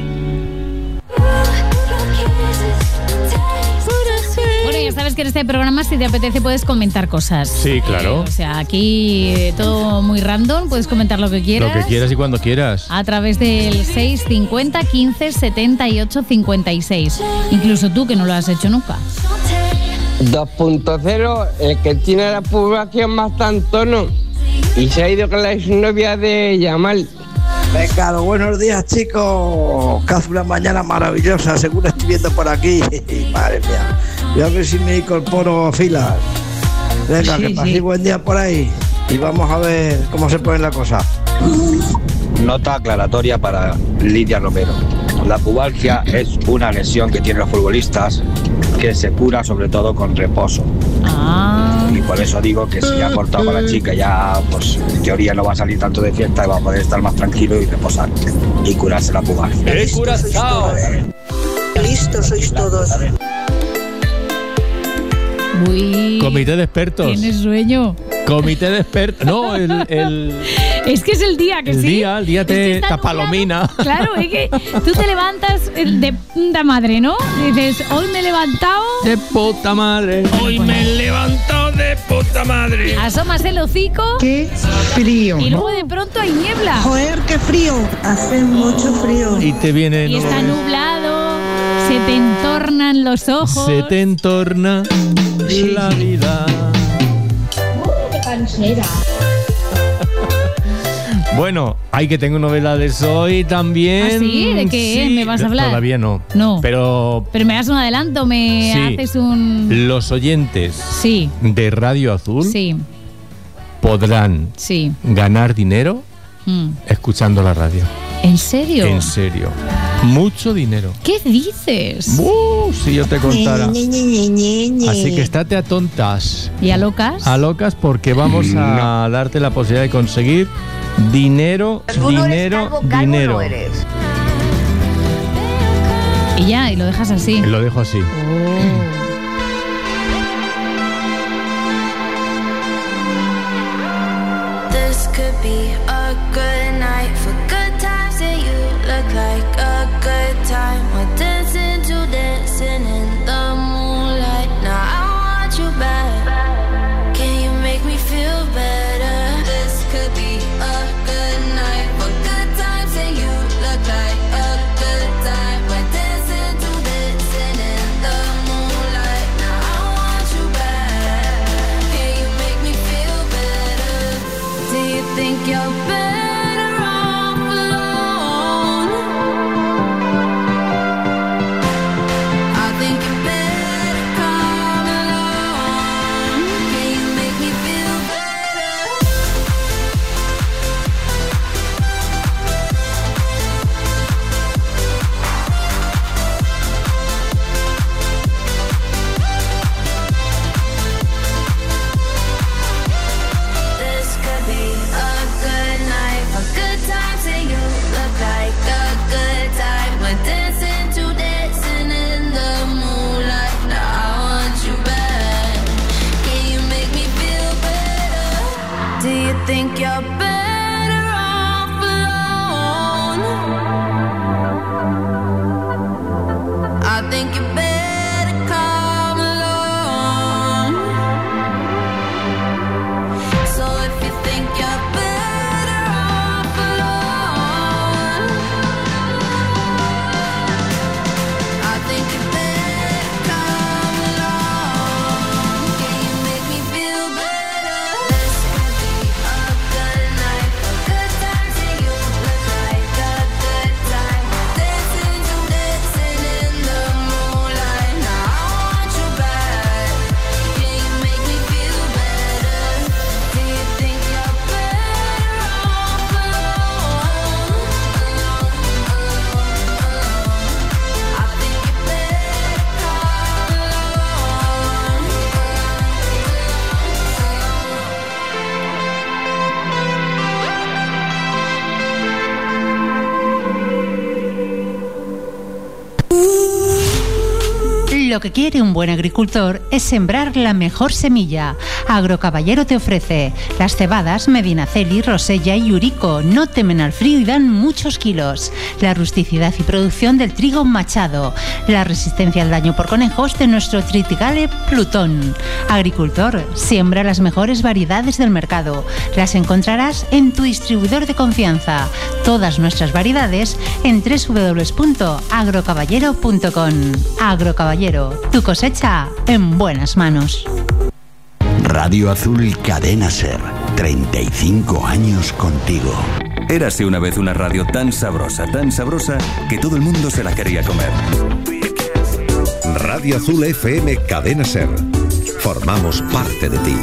Bueno, ya sabes que en este programa, si te apetece, puedes comentar cosas. Sí, claro. Eh, o sea, aquí eh, todo muy random, puedes comentar lo que quieras. Lo que quieras y cuando quieras. A través del seis cincuenta, quince, setenta y ocho, cincuenta y seis. Incluso tú, que no lo has hecho nunca. dos punto cero, el que tiene la población más tantono y se ha ido con la exnovia de Yamal. Venga, buenos días, chicos. Que hace una mañana maravillosa, según estoy viendo por aquí. Madre mía. Yo a ver si me incorporo a filas. Venga, Sí, que paséis sí. buen día por ahí. Y vamos a ver cómo se pone la cosa. Nota aclaratoria para Lidia Romero. La pubalgia es una lesión que tienen los futbolistas que se cura sobre todo con reposo. Y por eso digo que si ya ha cortado con la chica, ya pues en teoría no va a salir tanto de fiesta y va a poder estar más tranquilo y reposar y curarse la pubalgia. ¡Qué curazao! Listos sois todos. Uy. Comité de expertos. ¿Tienes sueño? Comité de expertos. No, el, el, Es que es el día, que el sí. día, el día Es que te, está te nublado. palomina. Claro, es que tú te levantas de puta madre, ¿no? Dices, hoy me he levantado... De puta madre. Hoy me he levantado de puta madre. Asomas el hocico... ¡Qué frío! Y luego de pronto hay niebla. ¡Joder, qué frío! Hace mucho frío. Y te viene... Y no, está nublado, se te entornan los ojos. Se te entorna la vida. ¡Qué cansera! Bueno, hay que tengo novedades hoy también. ¿Ah, sí? ¿De qué Sí, me vas a hablar? Todavía no. No. Pero Pero me das un adelanto, me Sí. haces un... los oyentes Sí. de Radio Azul Sí, podrán sí. ganar dinero Mm. escuchando la radio. ¿En serio? En serio. Mucho dinero. ¿Qué dices? Uh, si yo te contara. Así que estate a tontas. ¿Y a locas? A locas porque vamos a no. darte la posibilidad de conseguir dinero, dinero, calvo, calvo dinero. No eres. Y ya, y lo dejas así. Lo dejo así. Oh. Be a good night for good times and you look like a good time. We're dancing to dancing in the moonlight. Now I want you back. Can you make me feel better? This could be a good night for good times and you look like a good time. We're dancing to dancing in the moonlight. Now I want you back. Can you make me feel better? Do you think you're better? Think you're better off alone. I think you better come along. So if you think you're better off alone, I think you better come along. Can you make me feel better? This could be a good night for good times and you look like a good time. Dancing to dancing in the moonlight. Now I want you back. Can you make me feel better? Do you think you're better off alone? I think you better come along. Lo que quiere un buen agricultor es sembrar la mejor semilla. Agrocaballero te ofrece las cebadas Medinaceli, Rosella y Yurico. No temen al frío y dan muchos kilos. La rusticidad y producción del trigo Machado. La resistencia al daño por conejos de nuestro Triticale Plutón. Agricultor, siembra las mejores variedades del mercado. Las encontrarás en tu distribuidor de confianza. Todas nuestras variedades en doble u doble u doble u punto agrocaballero punto com. Agrocaballero, tu cosecha en buenas manos. Radio Azul Cadena Ser, treinta y cinco años contigo. Érase una vez una radio tan sabrosa, tan sabrosa, que todo el mundo se la quería comer. Radio Azul F M Cadena Ser. Formamos parte de ti.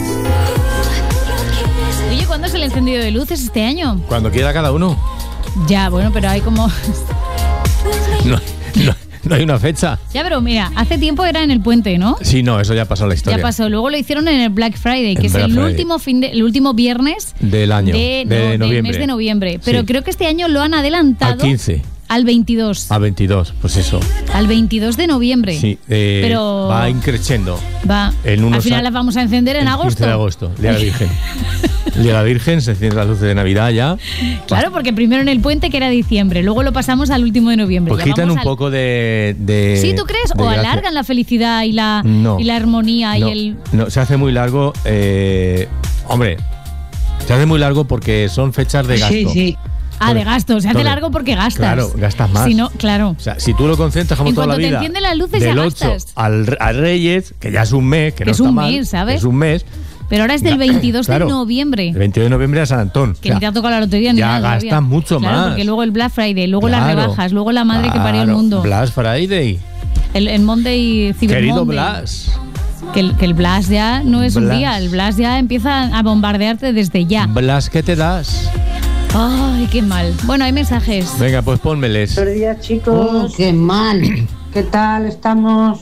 Oye, ¿cuándo es el encendido de luces este año? Cuando quiera cada uno. Ya, bueno, pero hay como... No, no, no hay una fecha. Ya, pero mira, hace tiempo era en el puente, ¿no? Sí, no, eso ya pasó la historia. Ya pasó. Luego lo hicieron en el Black Friday, que En es Black el Friday. último fin de, el último viernes Del año, de, no, de del noviembre. mes de noviembre. Pero Sí. creo que este año lo han adelantado Al quince. al veintidós. A veintidós, pues eso. Al veintidós de noviembre. Sí, eh, Pero va increciendo. va. En unos Al final a- las vamos a encender en el agosto. quince de agosto, Día de la Virgen. El Día de la Virgen, se encienden las luces de Navidad ya. Claro, porque primero en el puente, que era diciembre, luego lo pasamos al último de noviembre. Pues Ya quitan vamos un al- poco de, de... ¿Sí, tú crees? de ¿O gracia. alargan la felicidad y la, No. y la armonía no, y el... no, se hace muy largo. eh, hombre, se hace muy largo porque son fechas de gasto. Sí, sí. Ah, de gasto. Se hace Entonces, largo porque gastas. Claro, gastas más. Si no, claro. O sea, si tú lo concentras como En toda la cuanto te vida. encienden las luces, ya del ocho gastas. al, al Reyes, que ya es un mes, que, Que no es está un mal, mes, ¿sabes? Es un mes. Pero ahora es del Ga- veintidós claro, de noviembre. El veintidós de noviembre a San Antón. Que O sea, ni te ha tocado la lotería ni ya nada. todavía. gastas mucho Claro, más. porque luego el Black Friday, luego las Claro. rebajas, luego la madre que parió el Claro, mundo. Black Friday. El, el Monday Cyber Querido Monday. Blas. Que el, que el Blas ya no es un Blas. día, el Blas ya empieza a bombardearte desde ya. Blas, ¿qué te das? Ay, qué mal. Bueno, hay mensajes. Venga, pues pónmeles. Buenos días, chicos. Oh, qué mal. ¿Qué tal estamos?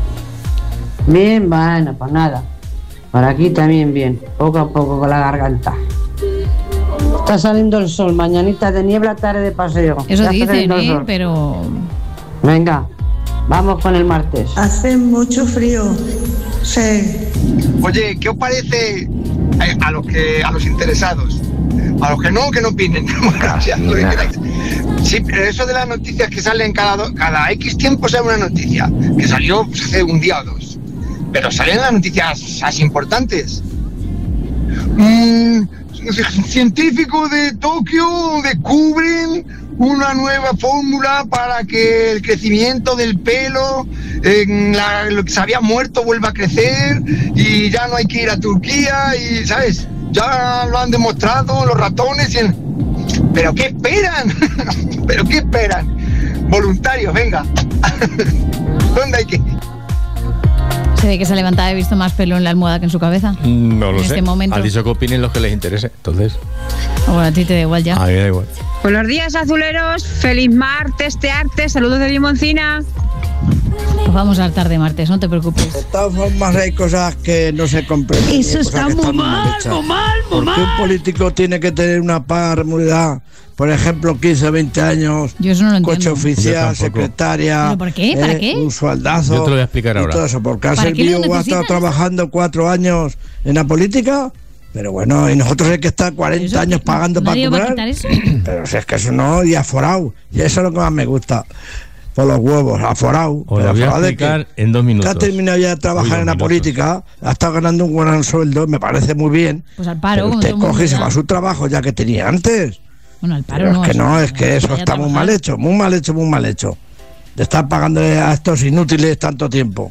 Bien, bueno, pues nada. Por aquí también bien, poco a poco con la garganta. Está saliendo el sol, mañanita de niebla, tarde de paseo. Eso Ya está dicen, saliendo el ¿eh? sol. Pero... Venga, vamos con el martes. Hace mucho frío. Sí. Oye, ¿qué os parece a, a los que a los interesados? A los que no, que no opinen. O sea, lo que queráis. Sí, pero eso de las noticias que salen cada, do- cada X tiempo sale una noticia, que salió pues, hace un día o dos. Pero salen las noticias así importantes. Mm, científicos de Tokio descubren una nueva fórmula para que el crecimiento del pelo, en la- lo que se había muerto, vuelva a crecer y ya no hay que ir a Turquía y, ¿sabes? Ya lo han demostrado los ratones y en- ¿Pero qué esperan? ¿Pero qué esperan? Voluntarios, venga. ¿Dónde hay que ir? Se ve que se ha levantado y he visto más pelo en la almohada que en su cabeza. No lo En sé. este momento. Ha dicho que opinen los que les interese. Entonces, O bueno, a ti te da igual ya. a mí me da igual. Buenos días, azuleros. Feliz martes, te arte. Saludos de Limoncina. Pues vamos a hartar de martes, no te preocupes. De todas formas hay cosas que no se comprenden. Eso hay cosas está que muy están mal, hechas. muy mal, muy ¿Por qué un político tiene que tener una paga remunerada? Por ejemplo, quince, veinte años, Yo eso no lo coche entiendo. Yo oficial, tampoco. secretaria. ¿Pero por qué? ¿Para qué? Un sueldazo. Yo te lo voy a explicar y ahora. todo eso, porque ha ¿Para qué servido lo o ha estado necesitan? trabajando cuatro años en la política. Pero bueno, y nosotros hay que estar cuarenta Eso, años pagando para ¿nadie va a cobrar. quitar eso? Pero si es que eso no, y aforado. Y eso es lo que más me gusta. Por los huevos, aforado. Os Pero lo voy a aforado de explicar que- en dos que minutos. ha terminado ya de trabajar Uy, en la dos política, ha estado ganando un gran sueldo, me parece muy bien. Pues al paro, Pero como usted todo el mundo coge y se ya. va a su trabajo ya que tenía antes. Bueno, al paro Pero no. es que eso no, es que eso vaya a está muy trabajar. mal hecho, muy mal hecho, muy mal hecho. De estar pagando a estos inútiles tanto tiempo.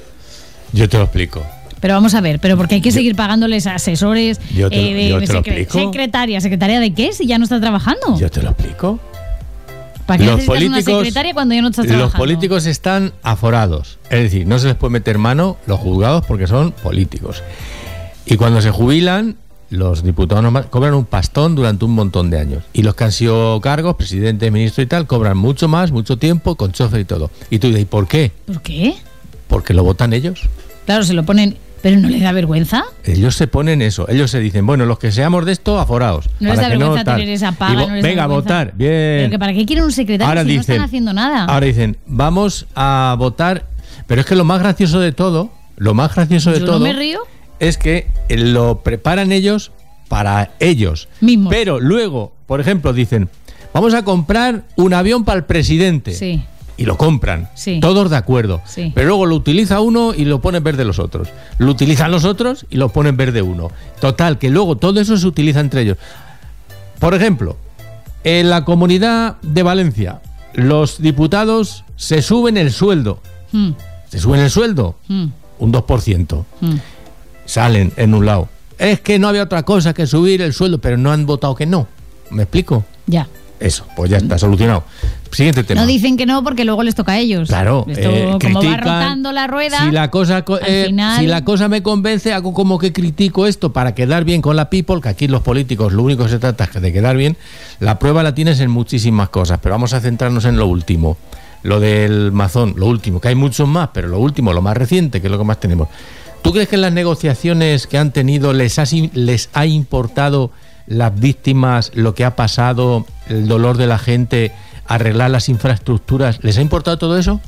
Yo te lo explico. Pero vamos a ver, pero porque hay que seguir pagándoles a asesores, Yo te lo- de- yo de te lo secre- explico. secretaria, secretaria de qué si ya no está trabajando. Yo te lo explico. ¿Para qué Los necesitas una políticos- secretaria cuando ya no estás Los trabajando? políticos están aforados. Es decir, no se les puede meter mano los juzgados porque son políticos. Y cuando se jubilan, los diputados normal- cobran un pastón durante un montón de años. Y los que han sido cargos, presidente, ministro y tal, cobran mucho más, mucho tiempo, con chofer y todo. Y tú dices, ¿y por qué? ¿Por qué? Porque lo votan ellos. Claro, se lo ponen, pero ¿no les da vergüenza? Ellos se ponen eso. Ellos se dicen, bueno, los que seamos de esto, aforados. No les para da que vergüenza tal. tener esa paga, Y vo- no les da venga, a vergüenza. votar. Bien. Pero que ¿para qué quieren un secretario Ahora si no dicen- están haciendo nada? Ahora dicen, vamos a votar. Pero es que lo más gracioso de todo, lo más gracioso de Yo todo no me río. es que lo preparan ellos para ellos. Mismos. Pero luego, por ejemplo, dicen, vamos a comprar un avión para el presidente. Sí. Y lo compran. Sí. Todos de acuerdo. Sí. Pero luego lo utiliza uno y lo pone en verde los otros. Lo utilizan los otros y lo ponen en verde uno. Total, que luego todo eso se utiliza entre ellos. Por ejemplo, en la Comunidad de Valencia, los diputados se suben el sueldo. Mm, Se suben el sueldo mm, un dos por ciento. mm. Salen en un lado. Es que no había otra cosa que subir el sueldo, pero no han votado que no. ¿Me explico? Ya. Eso, pues ya está solucionado. Siguiente tema. No dicen que no porque luego les toca a ellos. Claro, Esto, eh, como va critican. rotando la rueda, Si la cosa co- al eh, final... si la cosa me convence, hago como que critico esto para quedar bien con la people, que aquí los políticos lo único que se trata es de quedar bien. La prueba la tienes en muchísimas cosas, pero vamos a centrarnos en lo último. Lo del Mazón, lo último, que hay muchos más, pero lo último, lo más reciente, que es lo que más tenemos. ¿Tú crees que en las negociaciones que han tenido les ha, les ha importado las víctimas, lo que ha pasado, el dolor de la gente, arreglar las infraestructuras? ¿Les ha importado todo eso?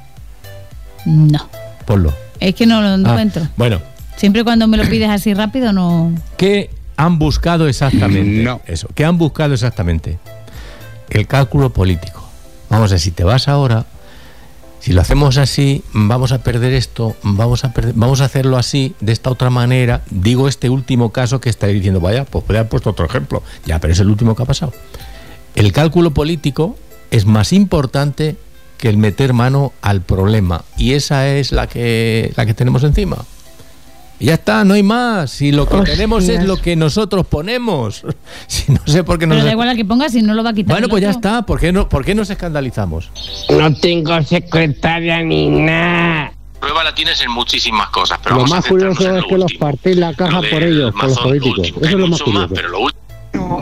No. Ponlo. Es que no lo Ah, encuentro. bueno, Siempre cuando me lo pides así rápido, no... ¿qué han buscado exactamente? No. Eso, ¿qué han buscado exactamente? El cálculo político. Vamos a ver, si te vas ahora, si lo hacemos así, vamos a perder esto, vamos a perder, vamos a hacerlo así, de esta otra manera. Digo este último caso que estáis diciendo, vaya, pues podría haber puesto otro ejemplo. Ya, pero es el último que ha pasado. El cálculo político es más importante que el meter mano al problema. Y esa es la que, la que tenemos encima. Y ya está, no hay más. Si lo que Hostias. tenemos es lo que nosotros ponemos. Si no sé por qué no Pero se- da igual al que pongas si no lo va a quitar. Bueno, el pues ya otro. está. ¿Por qué, no, ¿Por qué nos escandalizamos? No tengo secretaria ni nada. Prueba la tienes en muchísimas cosas, Lo más curioso es que los partís la caja por ellos, por los políticos. Eso es lo más curioso. A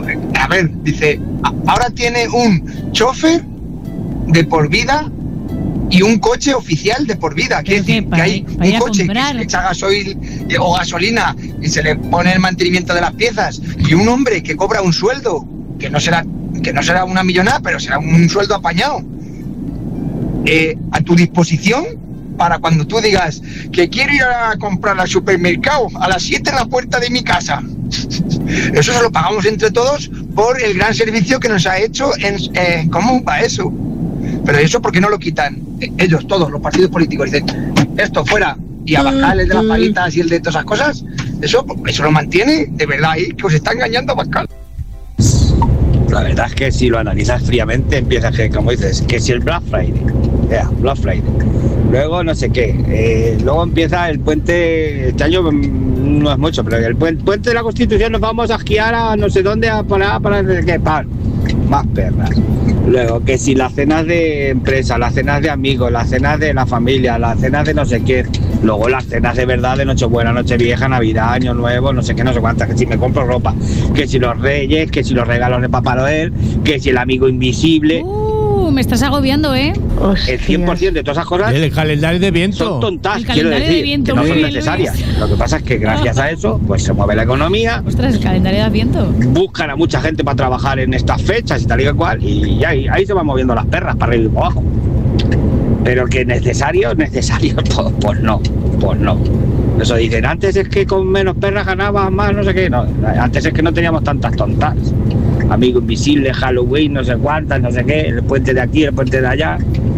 a ver, dice, ahora tiene un chofer de por vida y un coche oficial de por vida. Quiere decir que hay un coche que se le echa gasoil o gasolina y se le pone el mantenimiento de las piezas, y un hombre que cobra un sueldo que no será que no será una millonada, pero será un sueldo apañado, eh, a tu disposición para cuando tú digas que quiero ir a comprar al supermercado a las siete en la puerta de mi casa. Eso se lo pagamos entre todos por el gran servicio que nos ha hecho en eh, común para eso. Pero eso, ¿por qué no lo quitan? Ellos, todos, los partidos políticos, dicen, esto fuera, y a bajar el de las paguitas y el de todas esas cosas. Eso, eso lo mantiene, de verdad, ahí, que os está engañando a Pascal. La verdad es que si lo analizas fríamente, empiezas que, como dices, que si el Black Friday, yeah, Black Friday, luego no sé qué, eh, luego empieza el puente, este año no es mucho, pero el puente, puente de la Constitución nos vamos a esquiar a no sé dónde, a para, para, qué, pan, más perras. Luego, que si las cenas de empresa, las cenas de amigos, las cenas de la familia, las cenas de no sé qué, luego las cenas de verdad de Nochebuena, Nochevieja, Navidad, Año Nuevo, no sé qué, no sé cuántas, que si me compro ropa, que si los reyes, que si los regalos de Papá Noel, que si el amigo invisible... Uh, me estás agobiando, ¿eh? El cien por ciento de todas esas cosas... El calendario de viento. Son tontas, el quiero calendario decir, de viento, que no son bien, necesarias. Luis. Lo que pasa es que gracias a eso, pues se mueve la economía. Ostras, el calendario de viento. Buscan a mucha gente para trabajar en estas fechas y tal y cual, y ahí, ahí se van moviendo las perras para arriba y para abajo. Pero que necesario, necesario, pues, pues no, pues no. Eso dicen, antes es que con menos perras ganabas más, no sé qué. No, antes es que no teníamos tantas tontas. Amigo invisible, Halloween, no sé cuántas, no sé qué, el puente de aquí, el puente de allá.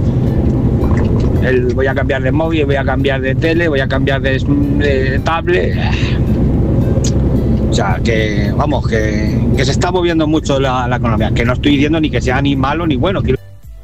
El, voy a cambiar de móvil, voy a cambiar de tele, voy a cambiar de, de tablet. O sea, que vamos, que, que se está moviendo mucho la, la economía. Que no estoy diciendo ni que sea ni malo ni bueno. Que...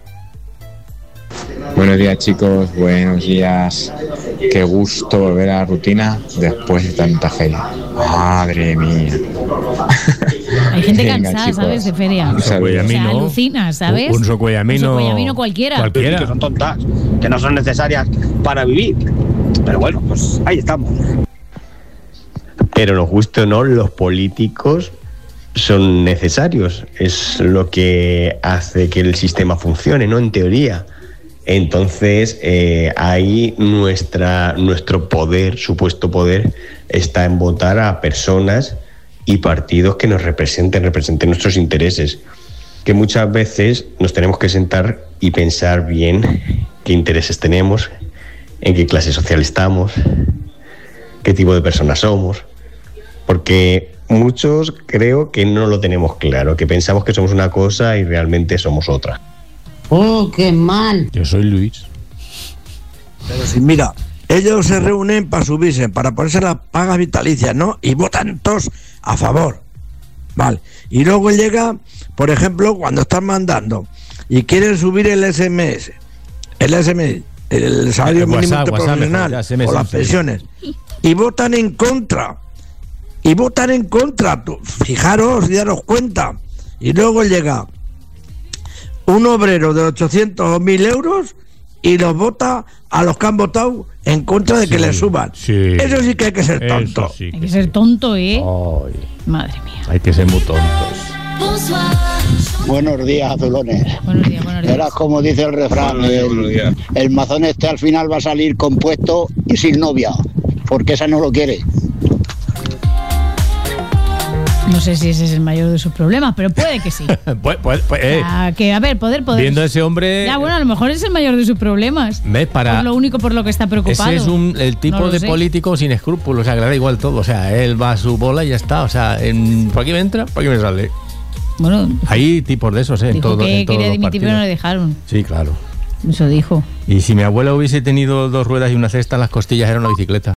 Buenos días, chicos, buenos días. Qué gusto volver a la rutina después de tanta feria. Madre mía. Hay gente Venga, cansada, chicos. ¿sabes? De feria. Un O sea, socuellamino. alucina, ¿sabes? Un socuellamino. Un socuellamino cualquiera. Cualquiera. Que son tontas, que no son necesarias para vivir. Pero bueno, pues ahí estamos. Pero nos guste o no, los políticos son necesarios. Es lo que hace que el sistema funcione, ¿no? En teoría. Entonces, eh, ahí nuestra, nuestro poder, supuesto poder, está en votar a personas y partidos que nos representen, representen nuestros intereses. Que muchas veces nos tenemos que sentar y pensar bien qué intereses tenemos, en qué clase social estamos, qué tipo de personas somos. Porque muchos creo que no lo tenemos claro, que pensamos que somos una cosa y realmente somos otra. ¡Oh, qué mal! Yo soy Luis. Pero si mira, ellos se reúnen para subirse, para ponerse las pagas vitalicias, ¿no? Y votan todos a favor. Vale. Y luego llega, por ejemplo, cuando están mandando y quieren subir el S M S, el S M S, el salario El mínimo WhatsApp, interprofesional, WhatsApp, ya, o las pensiones, y votan en contra. Y votan en contra. Tú, fijaros y daros cuenta. Y luego llega un obrero de ochocientos o mil euros y los vota a los que han votado en contra de que Sí, le suban. sí. Eso sí que hay que ser Eso tonto. sí Hay que ser tonto, ¿eh? Ay, Madre mía. hay que ser muy tontos. Buenos días, azulones. Buenos días, buenos días. Verás como dice el refrán, Buenos días, buenos días. el, el mazón este al final va a salir compuesto y sin novia, porque esa no lo quiere. No sé si ese es el mayor de sus problemas, pero puede que sí. Pues, pues, pues, eh, O sea, que, a ver, poder, poder. viendo a ese hombre, Ya, bueno, a lo mejor es el mayor de sus problemas. ¿ves? Para, Es lo único por lo que está preocupado. ese es un, el tipo No lo de sé. político sin escrúpulos, o sea, que le da igual todo. O sea, él va a su bola y ya está. O sea, en, por aquí me entra, por aquí me sale. Bueno, Hay tipos de esos, ¿eh? En dijo todo, que en todos quería los dimitir, pero no le partidos. dejaron. Sí, claro. Eso dijo. Y si mi abuela hubiese tenido dos ruedas y una cesta, las costillas eran una bicicleta.